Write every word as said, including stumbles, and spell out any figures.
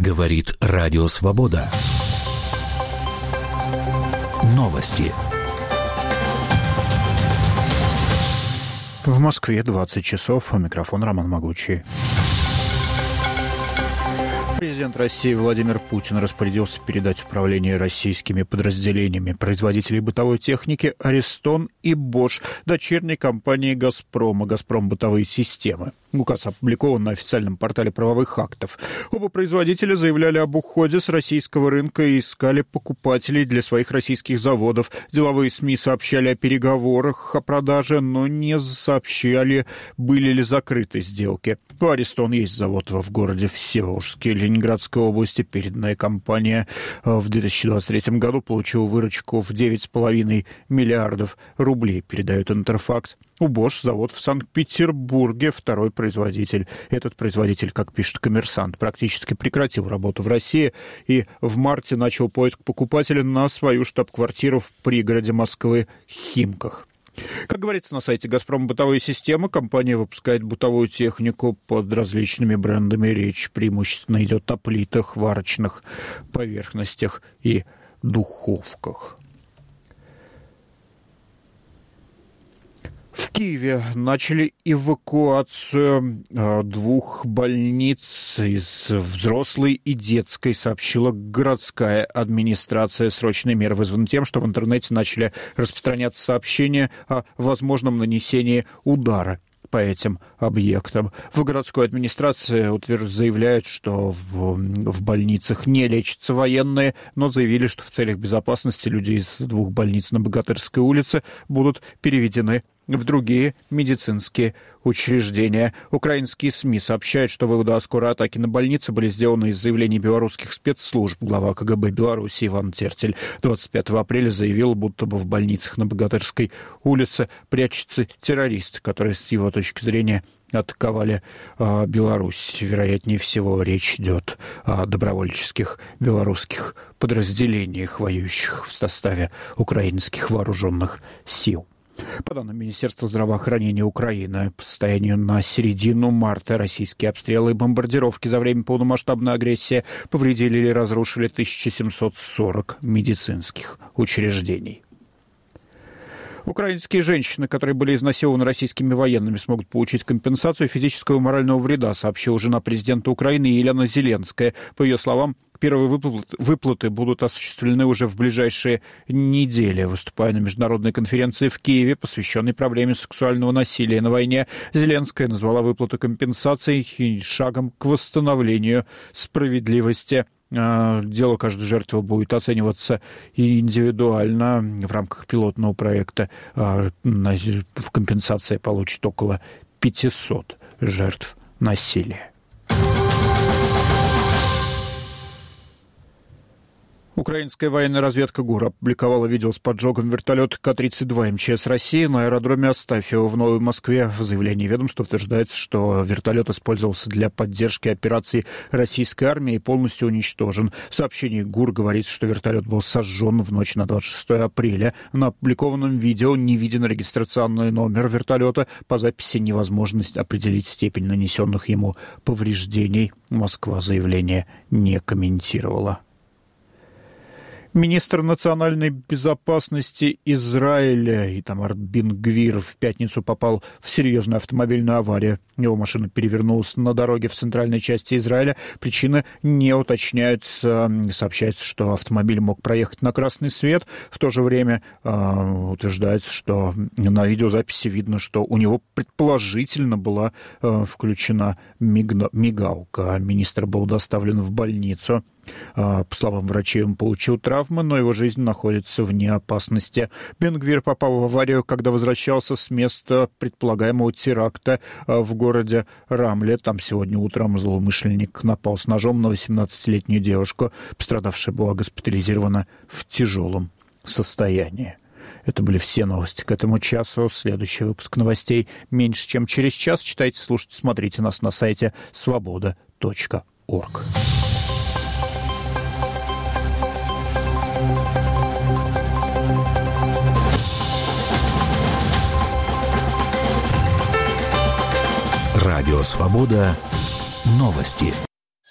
Говорит Радио Свобода. Новости. В Москве двадцать часов. У микрофона Роман Могучий. Президент России Владимир Путин распорядился передать управление российскими подразделениями производителей бытовой техники «Аристон» и «Бош» дочерней компании «Газпрома» «Газпром Бытовые системы». Указ опубликован на официальном портале правовых актов. Оба производителя заявляли об уходе с российского рынка и искали покупателей для своих российских заводов. Деловые СМИ сообщали о переговорах о продаже, но не сообщали, были ли закрыты сделки. У «Аристон» есть завод в городе Всеволожске, Ленинградской области. Переданная компания в две тысячи двадцать третьем году получила выручку в девять с половиной миллиардов рублей, передает Интерфакс. У «Бош» завод в Санкт-Петербурге, второй производитель. Этот производитель, как пишет «Коммерсант», практически прекратил работу в России и в марте начал поиск покупателя на свою штаб-квартиру в пригороде Москвы Химках. Как говорится на сайте «Газпром Бытовые системы», компания выпускает бытовую технику под различными брендами. Речь преимущественно идет о плитах, варочных поверхностях и духовках. В Киеве начали эвакуацию двух больниц из взрослой и детской, сообщила городская администрация. Срочные меры вызваны тем, что в интернете начали распространяться сообщения о возможном нанесении удара по этим объектам. В городской администрации заявляют, что в, в больницах не лечатся военные, но заявили, что в целях безопасности люди из двух больниц на Богатырской улице будут переведены в другие медицинские учреждения. Украинские СМИ сообщают, что выводы о скорой атаке на больницы были сделаны из заявлений белорусских спецслужб. Глава КГБ Беларуси Иван Тертель двадцать пятого апреля заявил, будто бы в больницах на Богатырской улице прячется террорист, который, с его точки зрения, атаковали э, Беларусь. Вероятнее всего, речь идет о добровольческих белорусских подразделениях, воюющих в составе украинских вооруженных сил. По данным Министерства здравоохранения Украины, по состоянию на середину марта российские обстрелы и бомбардировки за время полномасштабной агрессии повредили или разрушили тысячу семьсот сорок медицинских учреждений. Украинские женщины, которые были изнасилованы российскими военными, смогут получить компенсацию физического и морального вреда, сообщила жена президента Украины Елена Зеленская. По ее словам, первые выплаты, выплаты будут осуществлены уже в ближайшие недели. Выступая на международной конференции в Киеве, посвященной проблеме сексуального насилия на войне, Зеленская назвала выплату компенсаций шагом к восстановлению справедливости. Дело каждой жертвы будет оцениваться индивидуально. В рамках пилотного проекта в компенсации получат около пятисот жертв насилия. Украинская военная разведка ГУР опубликовала видео с поджогом вертолета Ка тридцать два эм Че Эс России на аэродроме Астафьево в Новой Москве. В заявлении ведомства утверждается, что вертолет использовался для поддержки операции российской армии и полностью уничтожен. В сообщении ГУР говорится, что вертолет был сожжен в ночь на двадцать шестое апреля. На опубликованном видео не виден регистрационный номер вертолета. По записи невозможно определить степень нанесенных ему повреждений. Москва заявление не комментировала. Министр национальной безопасности Израиля Итамар Бен-Гвир в пятницу попал в серьезную автомобильную аварию. Его машина перевернулась на дороге в центральной части Израиля. Причины не уточняются. Сообщается, что автомобиль мог проехать на красный свет. В то же время э, утверждается, что на видеозаписи видно, что у него предположительно была э, включена мигна- мигалка. Министр был доставлен в больницу. По словам врачей, он получил травмы, но его жизнь находится вне опасности. Бен-Гвир попал в аварию, когда возвращался с места предполагаемого теракта в городе Рамле. Там сегодня утром злоумышленник напал с ножом на восемнадцатилетнюю девушку. Пострадавшая была госпитализирована в тяжелом состоянии. Это были все новости к этому часу. Следующий выпуск новостей меньше, чем через час. Читайте, слушайте, смотрите нас на сайте свобода точка орг. Радио Свобода. Новости.